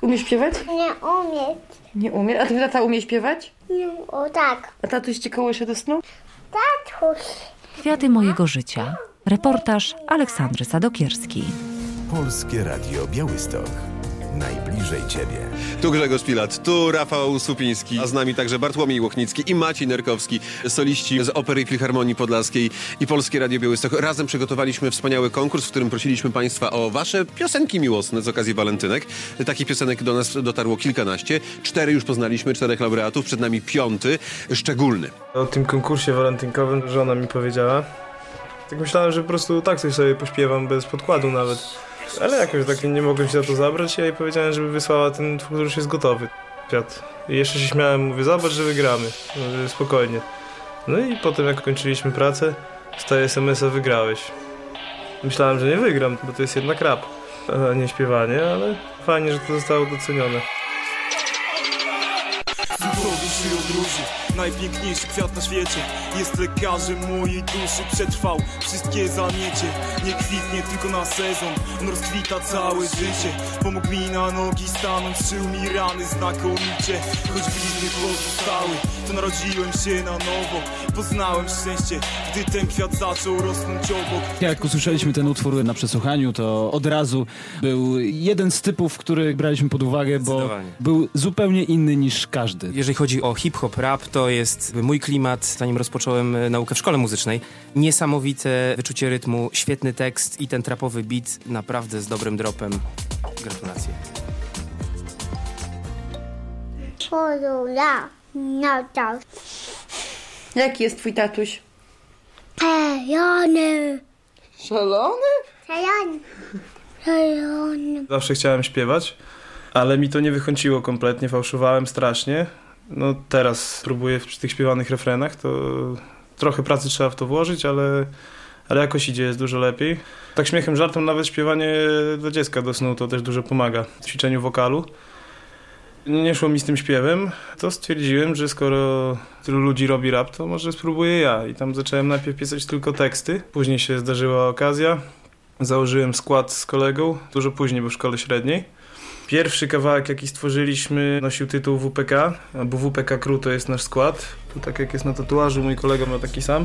Umiesz śpiewać? Nie umiem. Nie umie. A ty tata umie śpiewać? Nie, o tak. A tatuś cię kołysze do snu? Tatuś. Kwiaty mojego życia. Reportaż Aleksandry Sadokierskiej. Polskie Radio Białystok. Najbliżej Ciebie. Tu Grzegorz Pilat, tu Rafał Słupiński, a z nami także Bartłomiej Łochnicki i Maciej Nerkowski, soliści z Opery i Filharmonii Podlaskiej i Polskie Radio Białystok. Razem przygotowaliśmy wspaniały konkurs, w którym prosiliśmy Państwa o Wasze piosenki miłosne z okazji walentynek. Takich piosenek do nas dotarło kilkanaście. 4 już poznaliśmy, 4 laureatów, przed nami 5, szczególny. O tym konkursie walentynkowym żona mi powiedziała. Tak myślałem, że po prostu tak coś sobie pośpiewam, bez podkładu nawet. Ale jakoś tak nie mogłem się za to zabrać. Ja jej powiedziałem, żeby wysłała ten twór, który już jest gotowy. I jeszcze się śmiałem, mówię, zobacz, że wygramy. Mówię, spokojnie. No i potem jak kończyliśmy pracę, dostaję SMS-a, wygrałeś. Myślałem, że nie wygram, bo to jest jednak rap, a nie śpiewanie, ale fajnie, że to zostało docenione. Najpiękniejszy kwiat na świecie jest lekarzem mojej duszy. Przetrwał wszystkie zamiecie. Nie kwitnie tylko na sezon, on rozkwita całe życie. Pomógł mi na nogi stanąć, szył mi rany znakomicie. Choć blizny pozostały, to narodziłem się na nowo. Poznałem szczęście, gdy ten kwiat zaczął rosnąć obok. Jak usłyszeliśmy ten utwór na przesłuchaniu, to od razu był jeden z typów, który braliśmy pod uwagę, bo był zupełnie inny niż każdy. Jeżeli chodzi o hip-hop, rap, to jest mój klimat, zanim rozpocząłem naukę w szkole muzycznej. Niesamowite wyczucie rytmu, świetny tekst i ten trapowy beat naprawdę z dobrym dropem. Gratulacje. No tak. Jaki jest twój tatuś? Szalony. Szalony? Szalony. Zawsze chciałem śpiewać, ale mi to nie wychodziło kompletnie, fałszowałem strasznie. No teraz próbuję przy tych śpiewanych refrenach, to trochę pracy trzeba w to włożyć, ale jakoś idzie, jest dużo lepiej. Tak śmiechem, żartem nawet śpiewanie dla dziecka do snu to też dużo pomaga w ćwiczeniu wokalu. Nie szło mi z tym śpiewem, to stwierdziłem, że skoro tylu ludzi robi rap, to może spróbuję ja. I tam zacząłem najpierw pisać tylko teksty, później się zdarzyła okazja. Założyłem skład z kolegą, dużo później, bo w szkole średniej. Pierwszy kawałek, jaki stworzyliśmy, nosił tytuł WPK, albo WPK Crew to jest nasz skład. Tu tak jak jest na tatuażu, mój kolega ma taki sam.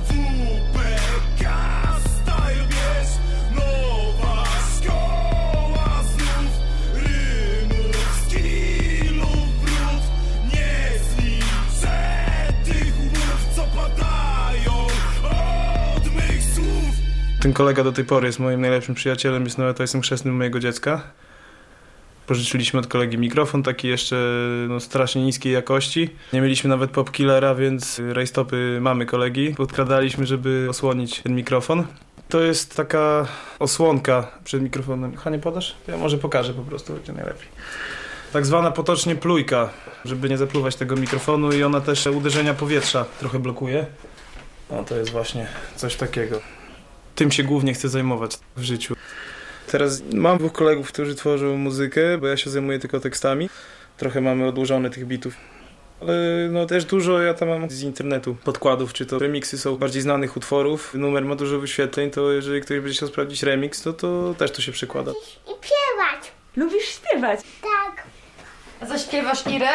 Ten kolega do tej pory jest moim najlepszym przyjacielem, jest nawet ojcem chrzestnym mojego dziecka. Pożyczyliśmy od kolegi mikrofon, taki jeszcze strasznie niskiej jakości. Nie mieliśmy nawet popkillera, więc rajstopy mamy kolegi podkradaliśmy, żeby osłonić ten mikrofon. To jest taka osłonka przed mikrofonem. Hanie, podasz? Ja może pokażę po prostu, będzie najlepiej. Tak zwana potocznie plujka, żeby nie zapluwać tego mikrofonu i ona też uderzenia powietrza trochę blokuje. No to jest właśnie coś takiego. Tym się głównie chcę zajmować w życiu. Teraz mam 2 kolegów, którzy tworzą muzykę, bo ja się zajmuję tylko tekstami. Trochę mamy odłożone tych bitów. Ale też dużo ja tam mam z internetu podkładów, czy to remiksy są bardziej znanych utworów. Numer ma dużo wyświetleń, to jeżeli ktoś będzie chciał sprawdzić remix, to też to się przekłada. I śpiewać. Lubisz śpiewać? Tak. A zaśpiewasz Irę?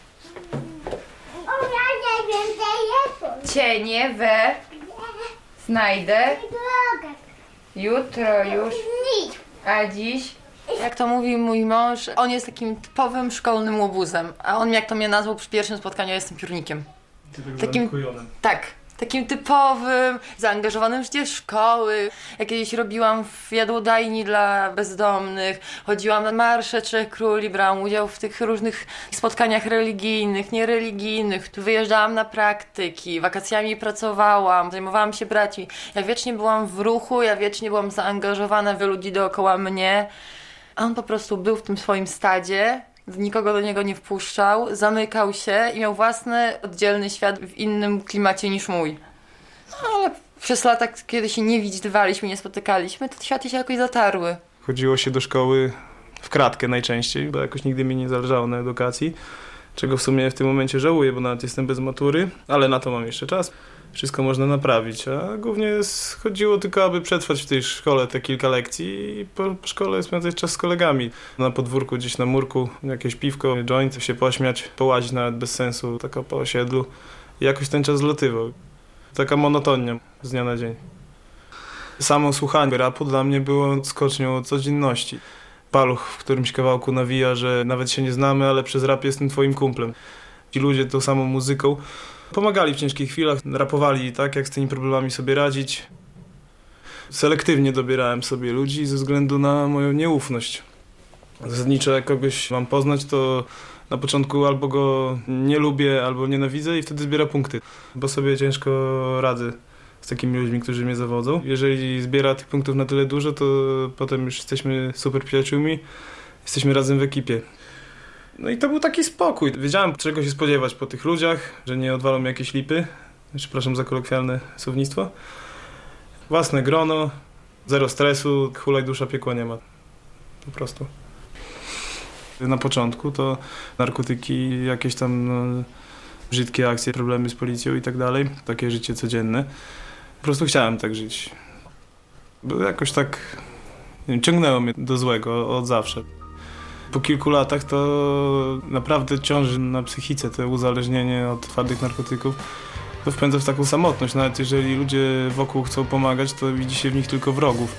O, ja nie wiem, telefon. Cienie znajdę Drogę. jutro już, Nic. a dziś... Jak to mówi mój mąż, on jest takim typowym szkolnym łobuzem, a on jak to mnie nazwał przy pierwszym spotkaniu, ja jestem piórnikiem. Takim, tak, takim typowym, zaangażowanym w życie szkoły. Ja kiedyś robiłam w jadłodajni dla bezdomnych, chodziłam na marsze 3 Króli, brałam udział w tych różnych spotkaniach religijnych, niereligijnych. Tu wyjeżdżałam na praktyki, wakacjami pracowałam, zajmowałam się braćmi. Ja wiecznie byłam w ruchu, ja wiecznie byłam zaangażowana w ludzi dookoła mnie. A on po prostu był w tym swoim stadzie, nikogo do niego nie wpuszczał, zamykał się i miał własny, oddzielny świat w innym klimacie niż mój. Ale przez lata, kiedy się nie widywaliśmy, nie spotykaliśmy, to światy się jakoś zatarły. Chodziło się do szkoły w kratkę najczęściej, bo jakoś nigdy mi nie zależało na edukacji. czego w sumie w tym momencie żałuję, bo nawet jestem bez matury, ale na to mam jeszcze czas. Wszystko można naprawić, a głównie chodziło tylko, aby przetrwać w tej szkole te kilka lekcji i po szkole spędzać czas z kolegami. Na podwórku, gdzieś na murku, jakieś piwko, joint, się pośmiać, połazić nawet bez sensu, tak po osiedlu. I jakoś ten czas zlatywał. Taka monotonia z dnia na dzień. Samo słuchanie rapu dla mnie było skocznią codzienności. Paluch w którymś kawałku nawija, że nawet się nie znamy, ale przez rap jestem twoim kumplem. Ci ludzie tą samą muzyką pomagali w ciężkich chwilach, rapowali tak, jak z tymi problemami sobie radzić. Selektywnie dobierałem sobie ludzi ze względu na moją nieufność. Zasadniczo jak kogoś mam poznać, to na początku albo go nie lubię, albo nienawidzę i wtedy zbiera punkty, bo sobie ciężko radzę z takimi ludźmi, którzy mnie zawodzą. Jeżeli zbiera tych punktów na tyle dużo, to potem już jesteśmy super przyjaciółmi, jesteśmy razem w ekipie. No i to był taki spokój. Wiedziałem, czego się spodziewać po tych ludziach, że nie odwalą mi jakieś lipy. Przepraszam za kolokwialne słownictwo. Własne grono, zero stresu, hulaj dusza, piekła nie ma. Po prostu. Na początku to narkotyki, jakieś tam brzydkie akcje, problemy z policją i tak dalej. Takie życie codzienne. Po prostu chciałem tak żyć. Bo jakoś tak nie wiem, ciągnęło mnie do złego od zawsze. Po kilku latach to naprawdę ciąży na psychice to uzależnienie od twardych narkotyków. To wpędza w taką samotność. Nawet jeżeli ludzie wokół chcą pomagać, to widzi się w nich tylko wrogów.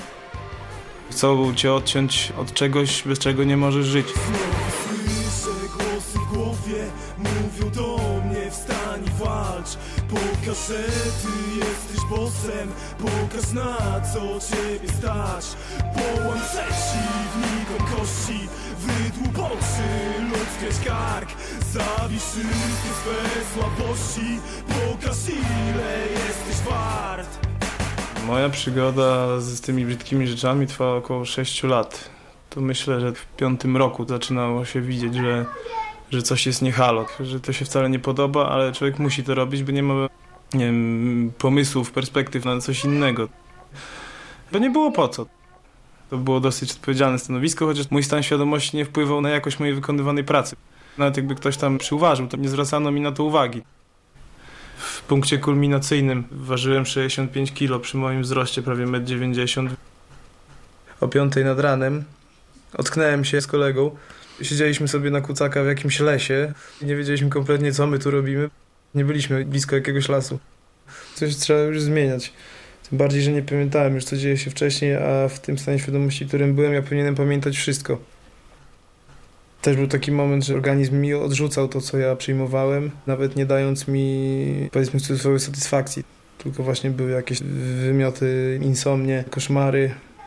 Chcą cię odciąć od czegoś, bez czego nie możesz żyć. Słyszę głosy w głowie, mówią do mnie wstań i walcz. Pokaż, że ty jesteś bossem, pokaż na co ciebie stać. Połam przeciwnikom kości, wydłup oczy lub skreś kark. Zabij wszystkie swe słabości, pokaż ile jesteś wart. Moja przygoda z tymi brzydkimi rzeczami trwała około 6 lat. To myślę, że w 5. roku zaczynało się widzieć, że coś jest nie halo, że to się wcale nie podoba, ale człowiek musi to robić, bo nie ma nie wiem, pomysłów, perspektyw na coś innego. Bo nie było po co. To było dosyć odpowiedzialne stanowisko, chociaż mój stan świadomości nie wpływał na jakość mojej wykonywanej pracy. Nawet jakby ktoś tam przyuważył, to nie zwracano mi na to uwagi. W punkcie kulminacyjnym ważyłem 65 kg przy moim wzroście, prawie 1,90 m. O 5 nad ranem ocknąłem się z kolegą. Siedzieliśmy sobie na kucaka w jakimś lesie i nie wiedzieliśmy kompletnie, co my tu robimy. Nie byliśmy blisko jakiegoś lasu. Coś trzeba już zmieniać. Tym bardziej, że nie pamiętałem już, co dzieje się wcześniej, a w tym stanie świadomości, w którym byłem, ja powinienem pamiętać wszystko. Też był taki moment, że organizm mi odrzucał to, co ja przyjmowałem, nawet nie dając mi, powiedzmy, w cudzysłowie satysfakcji. Tylko właśnie były jakieś wymioty, insomnie, koszmary,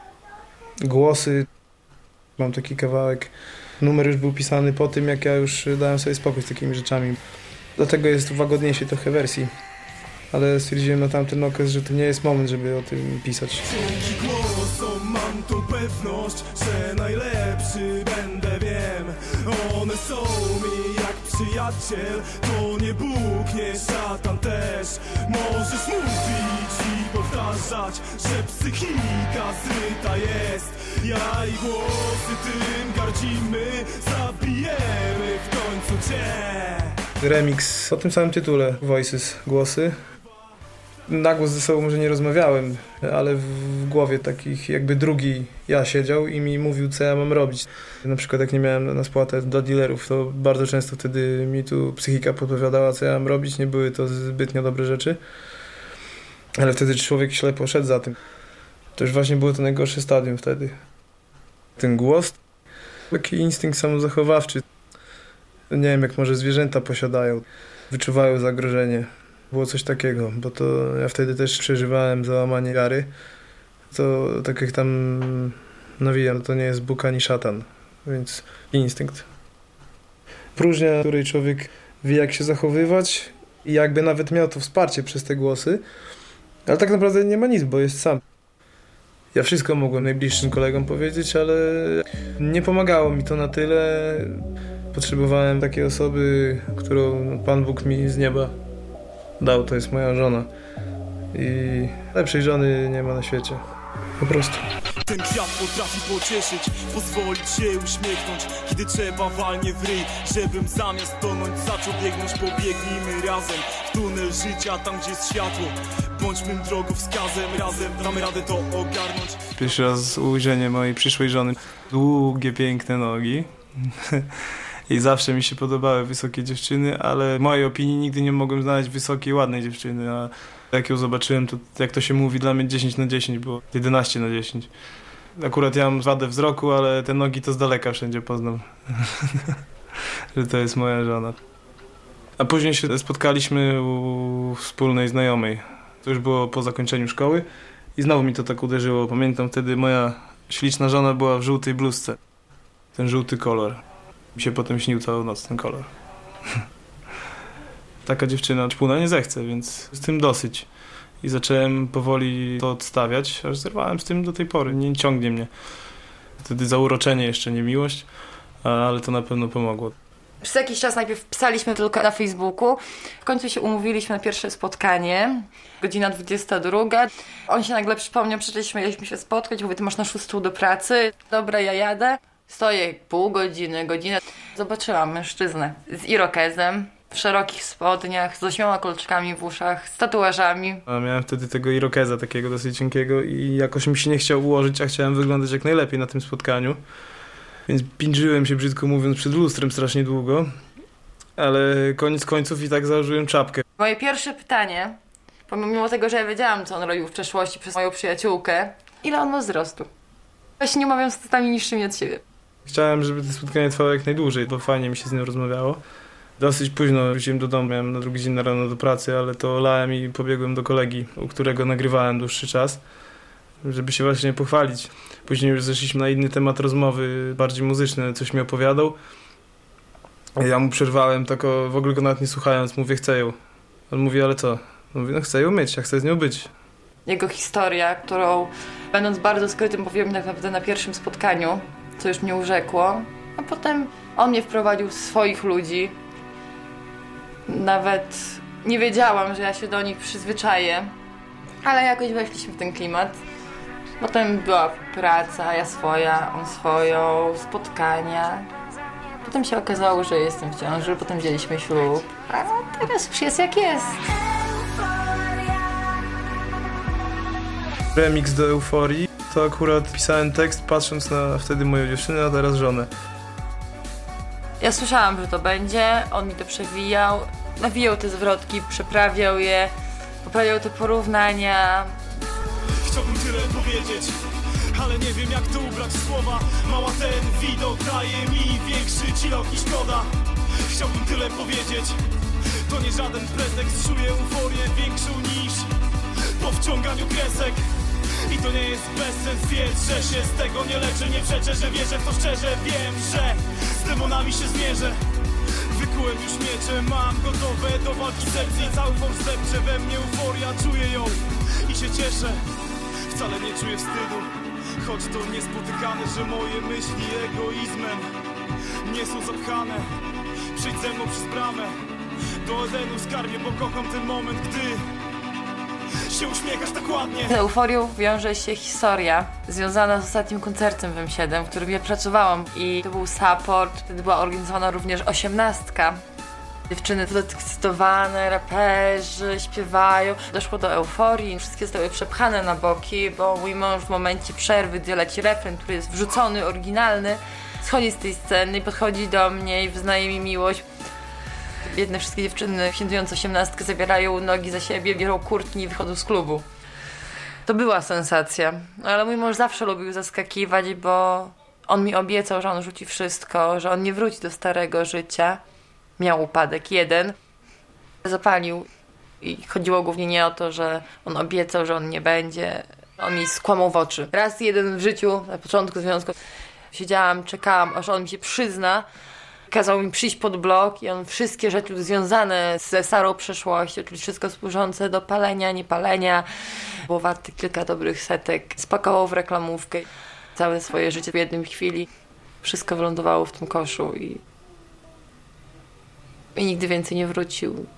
głosy. Mam taki kawałek. Numer już był pisany po tym, jak ja już dałem sobie spokój z takimi rzeczami. Dlatego jest w łagodniejszej trochę wersji. Ale stwierdziłem na tamten okres, że to nie jest moment, żeby o tym pisać. Dzięki głosom mam tą pewność, że najlepszy będę, wiem. One są mi jak przyjaciel, to nie Bóg, nie szatan też. Możesz mówić i powtarzać, że psychika zryta jest. Ja i głosy tym gardzimy, zabijemy w końcu cię. Remix o tym samym tytule, Voices, głosy. Na głos ze sobą może nie rozmawiałem, ale w głowie takich jakby drugi ja siedział i mi mówił, co ja mam robić. Na przykład jak nie miałem na spłatę dla dealerów, to bardzo często wtedy mi tu psychika podpowiadała, co ja mam robić. Nie były to zbytnio dobre rzeczy, ale wtedy człowiek ślepo szedł za tym. To już właśnie było to najgorsze stadium wtedy. Ten głos, taki instynkt samozachowawczy. Nie wiem, jak może zwierzęta posiadają, wyczuwają zagrożenie. Było coś takiego, bo to ja wtedy też przeżywałem załamanie wiary. To tak jak tam nawijam, to nie jest Bóg ani szatan, więc instynkt. Próżnia, w której człowiek wie, jak się zachowywać i jakby nawet miał to wsparcie przez te głosy, ale tak naprawdę nie ma nic, bo jest sam. Ja wszystko mogłem najbliższym kolegom powiedzieć, ale nie pomagało mi to na tyle. Potrzebowałem takiej osoby, którą Pan Bóg mi z nieba dał, to jest moja żona. I lepszej żony nie ma na świecie. Po prostu. Ten kwiat potrafi pocieszyć, pozwolić się uśmiechnąć. Kiedy trzeba walnie w ryj, żebym zamiast tonąć zaczął biegnąć. Pobiegnijmy razem w tunel życia, tam gdzie jest światło. Bądźmy drogowskazem, razem damy radę to ogarnąć. Pierwszy raz ujrzenie mojej przyszłej żony. Długie, piękne nogi. I zawsze mi się podobały wysokie dziewczyny, ale w mojej opinii nigdy nie mogłem znaleźć wysokiej, ładnej dziewczyny. A jak ją zobaczyłem, to jak to się mówi, dla mnie 10/10 było, 11/10. Akurat ja mam wadę wzroku, ale te nogi to z daleka wszędzie poznam, że to jest moja żona. A później się spotkaliśmy u wspólnej znajomej. To już było po zakończeniu szkoły i znowu mi to tak uderzyło. Pamiętam wtedy moja śliczna żona była w żółtej bluzce. Ten żółty kolor. Mi się potem śnił całą noc ten kolor. Taka dziewczyna czpuna nie zechce, więc z tym dosyć. I zacząłem powoli to odstawiać, aż zerwałem z tym do tej pory. Nie ciągnie mnie. Wtedy zauroczenie jeszcze, nie miłość, ale to na pewno pomogło. Przez jakiś czas najpierw pisaliśmy tylko na Facebooku. W końcu się umówiliśmy na pierwsze spotkanie. Godzina 22. On się nagle przypomniał, przyszliśmy, mieliśmy się spotkać. Mówię, ty masz na 6 do pracy. Dobra, ja jadę. Stoję pół godziny, godzinę. Zobaczyłam mężczyznę z irokezem, w szerokich spodniach, z 8 kolczykami w uszach, z tatuażami. A miałem wtedy tego irokeza takiego dosyć cienkiego i jakoś mi się nie chciał ułożyć, a chciałem wyglądać jak najlepiej na tym spotkaniu. Więc pindżyłem się, brzydko mówiąc, przed lustrem strasznie długo, ale koniec końców i tak założyłem czapkę. Moje pierwsze pytanie, pomimo tego, że ja wiedziałam, co on robił w przeszłości przez moją przyjaciółkę, ile on ma wzrostu? Właśnie nie umawiam z statami niższymi od siebie. Chciałem, żeby to spotkanie trwało jak najdłużej, bo fajnie mi się z nim rozmawiało. Dosyć późno wróciłem do domu, miałem na drugi dzień na rano do pracy, ale to lałem i pobiegłem do kolegi, u którego nagrywałem dłuższy czas, żeby się właśnie pochwalić. Później już zeszliśmy na inny temat rozmowy, bardziej muzyczny, coś mi opowiadał. Ja mu przerwałem, tak w ogóle go nawet nie słuchając, mówię, chcę ją. On mówi, ale co? Mówi, no chcę ją mieć, ja chcę z nią być. Jego historia, którą będąc bardzo skrytym powiem tak naprawdę na pierwszym spotkaniu, co już mnie urzekło, a potem on mnie wprowadził w swoich ludzi. Nawet nie wiedziałam, że ja się do nich przyzwyczaję, ale jakoś weszliśmy w ten klimat. Potem była praca, ja swoja, on swoją, spotkania. Potem się okazało, że jestem w ciąży, potem wzięliśmy ślub, a teraz już jest jak jest. Remix do Euforii, to akurat pisałem tekst patrząc na wtedy moją dziewczynę, a teraz żonę. Ja słyszałam, że to będzie, on mi to przewijał, nawijał te zwrotki, przeprawiał je, poprawiał te porównania. Chciałbym tyle powiedzieć, ale nie wiem jak to ubrać w słowa. Mała, ten widok daje mi większy cilok niż szkoda. Chciałbym tyle powiedzieć, to nie żaden pretekst. Czuję euforię większą niż po wciąganiu kresek. I to nie jest bezsens, wiedz, że się z tego nie leczę. Nie przeczę, że wierzę w to szczerze. Wiem, że z demonami się zmierzę. Wykułem już miecze, mam gotowe do walki serce i cały fałsz zepcze we mnie euforia, czuję ją i się cieszę. Wcale nie czuję wstydu, choć to niespotykane, że moje myśli egoizmem nie są zapchane. Przyjdź ze mną przez bramę do Edenu, skarbie, bo kocham ten moment, gdy się uśmiechasz tak ładnie. Z euforią wiąże się historia związana z ostatnim koncertem w M7, w którym ja pracowałam i to był support, wtedy była organizowana również 18. Dziewczyny podekscytowane, raperzy śpiewają. Doszło do euforii, wszystkie zostały przepchane na boki, bo mój mąż w momencie przerwy, gdy leci refren, który jest wrzucony, oryginalny, schodzi z tej sceny i podchodzi do mnie i wyznaje mi miłość. Biedne wszystkie dziewczyny, świętując 18, zabierają nogi za siebie, biorą kurtki i wychodzą z klubu. To była sensacja, ale mój mąż zawsze lubił zaskakiwać, bo on mi obiecał, że on rzuci wszystko, że on nie wróci do starego życia. Miał upadek jeden, zapalił i chodziło głównie nie o to, że on obiecał, że on nie będzie. On mi skłamał w oczy. Raz jeden w życiu, na początku związku, siedziałam, czekałam, aż on mi się przyzna. Kazał mi przyjść pod blok i on wszystkie rzeczy związane ze starą przeszłością, czyli wszystko służące do palenia, niepalenia, było warte kilka dobrych setek, spakował w reklamówkę. Całe swoje życie w jednej chwili. Wszystko wylądowało w tym koszu i nigdy więcej nie wrócił.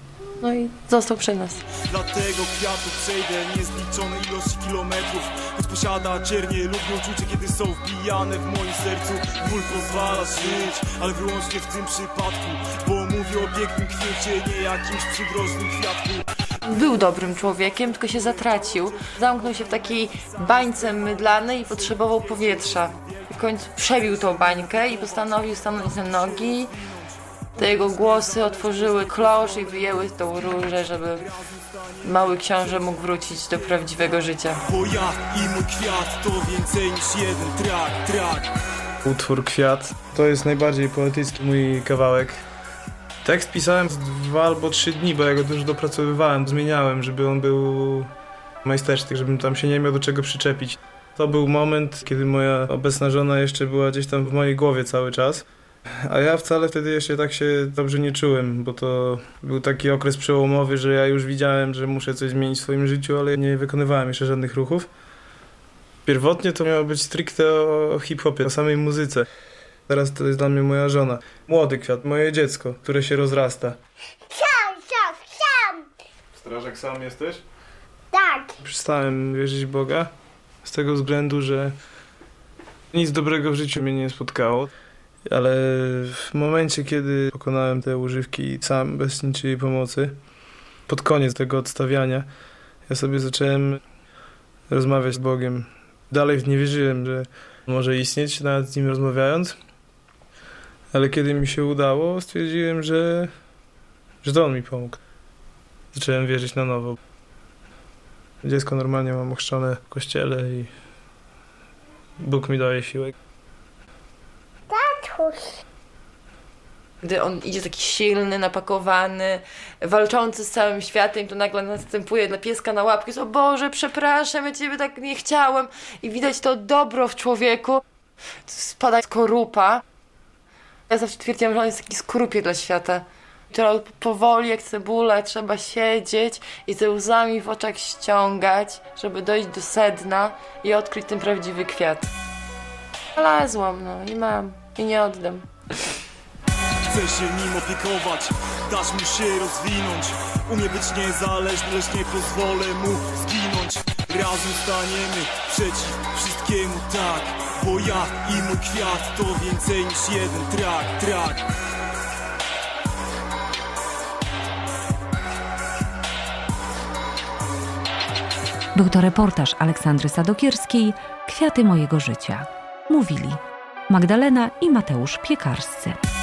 No i został przy nas. Dlatego kwiatu przejdę niezliczone ilości kilometrów. Choć posiada czernie lub uczucie, kiedy są wbijane w moim sercu. Ból pozwala żyć, ale wyłącznie w tym przypadku, bo mówię o pięknym kwiecie, nie jakimś przydrożnym kwiatku. Był dobrym człowiekiem, tylko się zatracił. Zamknął się w takiej bańce mydlanej i potrzebował powietrza. W końcu przebił tą bańkę i postanowił stanąć na nogi. Te jego głosy otworzyły klosz i wyjęły tą różę, żeby mały książę mógł wrócić do prawdziwego życia. Bo ja i mój kwiat to więcej niż jeden track. Utwór Kwiat to jest najbardziej poetycki mój kawałek. Tekst pisałem z 2 albo 3 dni, bo ja go dużo dopracowywałem, zmieniałem, żeby on był majstersztyk, żebym tam się nie miał do czego przyczepić. To był moment, kiedy moja obecna żona jeszcze była gdzieś tam w mojej głowie cały czas, a ja wcale wtedy jeszcze tak się dobrze nie czułem, bo to był taki okres przełomowy, że ja już widziałem, że muszę coś zmienić w swoim życiu, ale nie wykonywałem jeszcze żadnych ruchów. Pierwotnie to miało być stricte o hip-hopie, o samej muzyce. Teraz to jest dla mnie moja żona. Młody kwiat, moje dziecko, które się rozrasta. Sam. Strażak sam jesteś? Tak. Przestałem wierzyć w Boga z tego względu, że nic dobrego w życiu mnie nie spotkało. Ale w momencie, kiedy pokonałem te używki sam, bez niczyjej pomocy, pod koniec tego odstawiania, ja sobie zacząłem rozmawiać z Bogiem. Dalej nie wierzyłem, że może istnieć, nawet z nim rozmawiając. Ale kiedy mi się udało, stwierdziłem, że to on mi pomógł. Zacząłem wierzyć na nowo. Dziecko normalnie mam ochrzczone w kościele i Bóg mi daje siłę. Gdy on idzie taki silny, napakowany, walczący z całym światem, to nagle następuje dla pieska na łapki. O Boże, przepraszam, ja Ciebie tak nie chciałem. I widać to dobro w człowieku. Spada skorupa. Ja zawsze twierdziłam, że on jest taki skorupie dla świata. Która powoli jak cebula trzeba siedzieć i ze łzami w oczach ściągać, żeby dojść do sedna i odkryć ten prawdziwy kwiat. Znalazłam, no i mam. I nie oddam. Chcę się nim opiekować, dasz mu się rozwinąć. Umie być niezależny, lecz nie pozwolę mu zginąć. Razem staniemy przeciw wszystkiemu, tak. Bo ja i mój kwiat to więcej niż jeden track. Był to reportaż Aleksandry Sadokierskiej Kwiaty mojego życia. Mówili Magdalena i Mateusz Piekarscy.